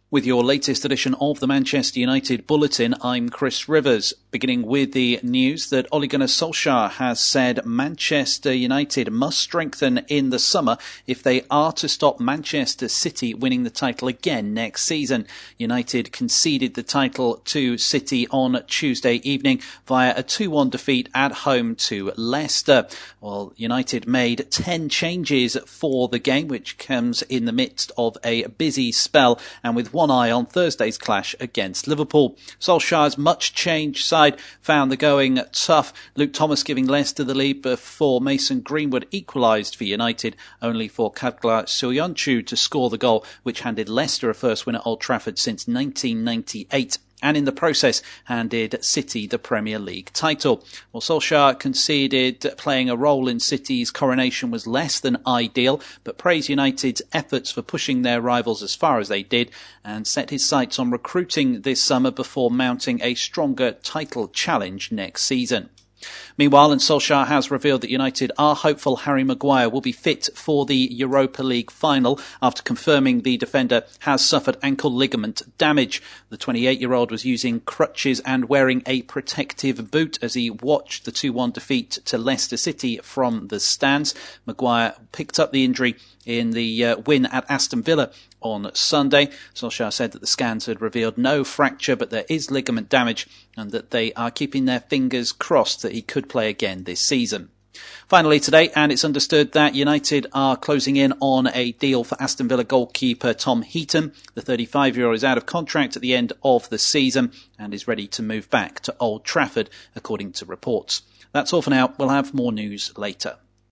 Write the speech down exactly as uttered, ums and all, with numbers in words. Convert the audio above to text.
With your latest edition of the Manchester United Bulletin, I'm Chris Rivers. Beginning with the news that Ole Gunnar Solskjaer has said Manchester United must strengthen in the summer if they are to stop Manchester City winning the title again next season. United conceded the title to City on Tuesday evening via a two one defeat at home to Leicester. Well, United made ten changes for the game, which comes in the midst of a busy spell and with one eye on Thursday's clash against Liverpool. Solskjaer's much-changed side found the going tough. Luke Thomas giving Leicester the lead before Mason Greenwood equalised for United, only for Kadgla Soyuncu to score the goal, which handed Leicester a first win at Old Trafford since nineteen ninety-eight. And in the process handed City the Premier League title. Well, Solskjaer conceded playing a role in City's coronation was less than ideal, but praised United's efforts for pushing their rivals as far as they did and set his sights on recruiting this summer before mounting a stronger title challenge next season. Meanwhile, and Solskjaer has revealed that United are hopeful Harry Maguire will be fit for the Europa League final after confirming the defender has suffered ankle ligament damage. The twenty-eight-year-old was using crutches and wearing a protective boot as he watched the two one defeat to Leicester City from the stands. Maguire picked up the injury in the uh, win at Aston Villa on Sunday. Solskjaer said that the scans had revealed no fracture, but there is ligament damage and that they are keeping their fingers crossed that he could play again this season. Finally today, and it's understood that United are closing in on a deal for Aston Villa goalkeeper Tom Heaton. The thirty-five-year-old is out of contract at the end of the season and is ready to move back to Old Trafford, according to reports. That's all for now. We'll have more news later.